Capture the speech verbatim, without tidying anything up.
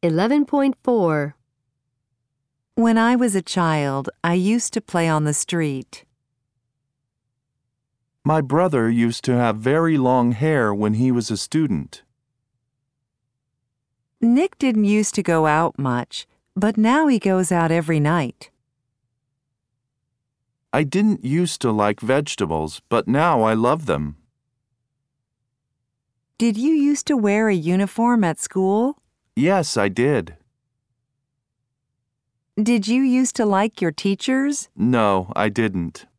eleven point four. When I was a child, I used to play on the street. My brother used to have very long hair when he was a student. Nick didn't used to go out much, but now he goes out every night. I didn't used to like vegetables, but now I love them. Did you used to wear a uniform at school? Yes, I did. Did you used to like your teachers? No, I didn't.